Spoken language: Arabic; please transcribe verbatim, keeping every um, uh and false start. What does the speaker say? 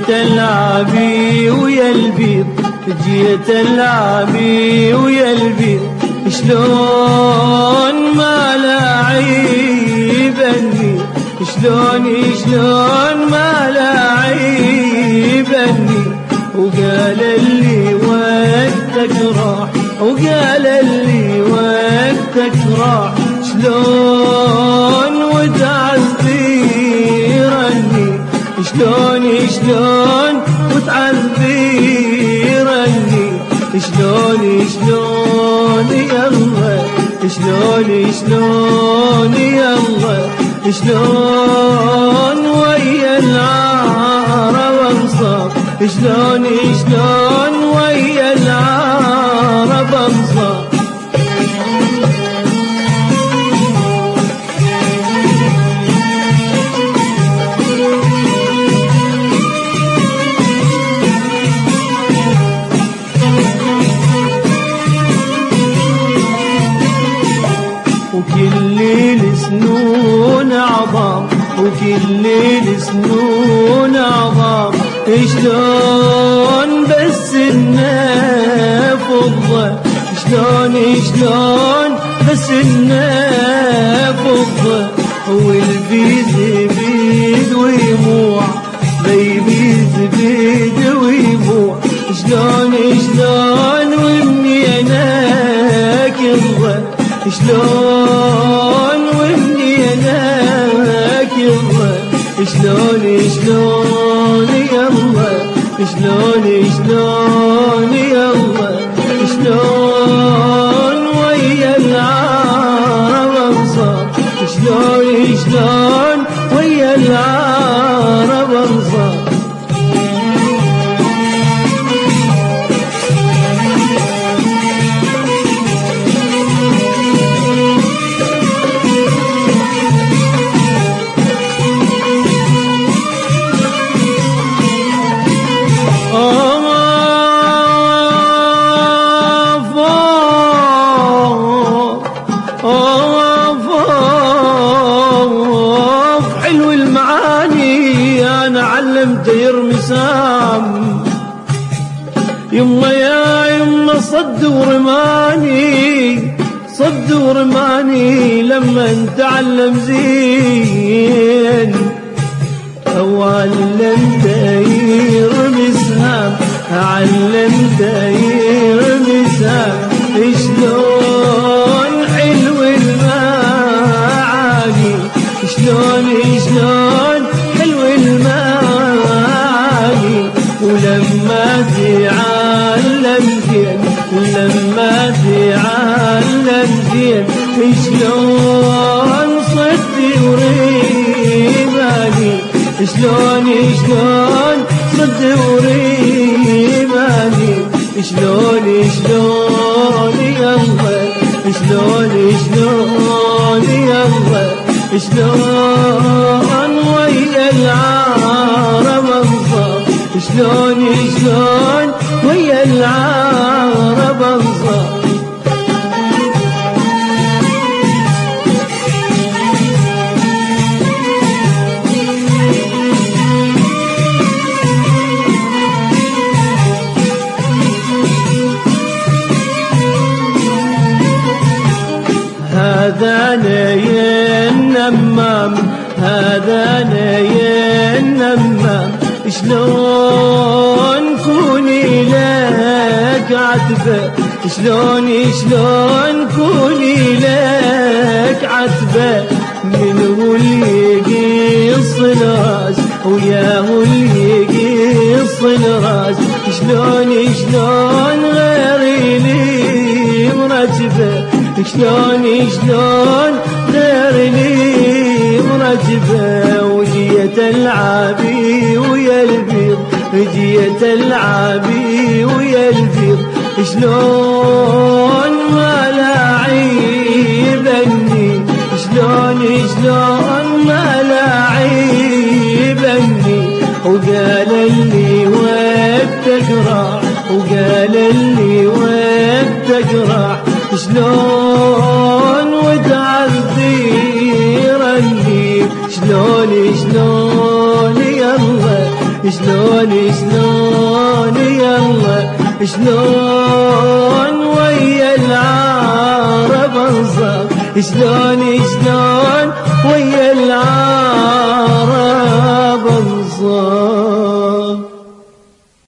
جيت العبي ويا البيض، جيت العبي ويا البيض، شلون ما لعيبني، شلون شلون ما لعيبني، وقال اللي وقتك راح، وقال اللي وقتك راح، شلون وتعذرني، شلون شلون وتعذرني، شلون شلون يلا، شلون شلون يلا، شلون ويا العرب انصار، شلون شلون ويا العرب انصار. وكل السنون عظام، وكل السنون عظام، شلون بس النفضة، شلون شلون بس النفضة، والبيز بيد ويموع، بيبيز بيد ويموع، شلون شلون ومني انا كرة، شلون ومني انا كرة، شلون شلون يلا، شلون شلون يلا، شلون ويا العرب انصار، شلون شلون ويا العرب انصار. حلو المعاني انا علمت يرمي سام، يما يا يما صد ورماني، صد ورماني لما نتعلم زين، وعلمت يرمي سهام، علمت يرمي سهام، شلون حلو المعاني، شلون شلون حلو المعاني، ولما تعلم زين، ولما تعلم زين، شلون صدت وريباني، شلون شلون صد وريباني، شلون شلون يلا، شلون شلون يلا، شلون ويا العرب انصار، شلون شلون ويا العرب انصار. هذا نايا النمام، هذا نايا النمام، شلون كوني لك عتبة، شلون شلون كوني لك عتبة، من هو اللي يقص الراس، وياه اللي يقص الراس، شلون شلون غيري لي مرتبة، شلون شلون غير لي مرتبة، وجيت العبي ويا البيض، جيت العبي ويا البيض، شلون ما لعيبني، شلون شلون ما لعيبني، وقال اللي وقتك راح، وقال اللي وقتك راح، شلون وتعذرني، شلون شلون يلا، شلون شلون يلا شلون ويا العرب انصاف شلون شلون ويا العرب